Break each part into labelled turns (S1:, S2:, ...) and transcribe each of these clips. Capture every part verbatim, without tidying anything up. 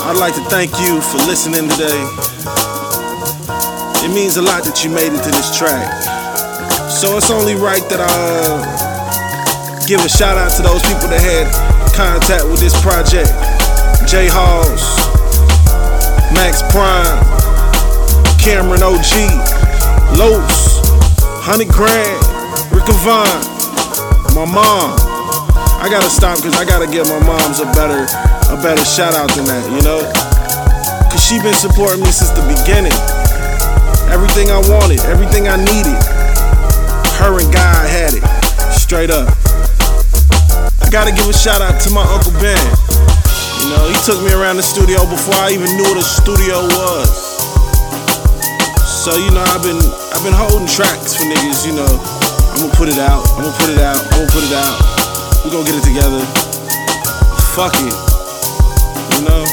S1: I'd like to thank you for listening today. It means a lot that you made it to this track. So it's only right that I uh, give a shout out to those people that had contact with this project. J Halls, Max Prime, Cameron O G, Los, Honey Grand, Rick Vaughn, my mom. I gotta stop because I gotta give my moms a better a better shout out than that, you know? Cause she been supporting me since the beginning. Everything I wanted, everything I needed, her and God had it, straight up. I gotta give a shout out to my Uncle Ben. You know, he took me around the studio before I even knew what a studio was. So, you know, I've been I've been holding tracks for niggas, you know. I'm gonna put it out, I'm gonna put it out, I'm gonna put it out. We gonna get it together. Fuck it. You know?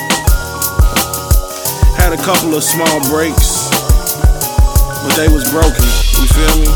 S1: Had a couple of small breaks, but they was broken. You feel me?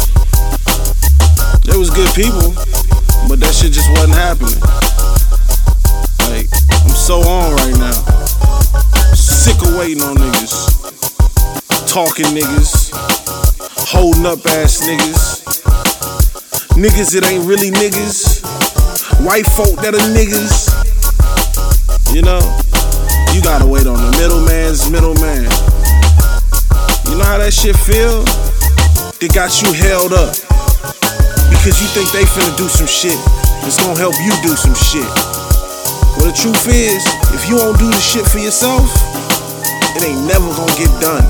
S1: They was good people, but that shit just wasn't happening. Like, I'm so on right now. Sick of waiting on niggas. Talking niggas. Holding up ass niggas. Niggas that ain't really niggas. White folk that are niggas. You know? You gotta wait on the middleman's middleman. You know how that shit feel? They got you held up because you think they finna do some shit that's gonna help you do some shit. Well, the truth is, if you don't do the shit for yourself, it ain't never gonna get done.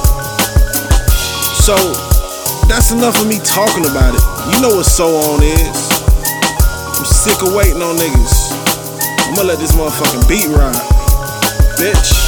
S1: So, that's enough of me talking about it. You know what So On is. I'm sick of waiting on niggas. I'ma let this motherfucking beat ride, bitch.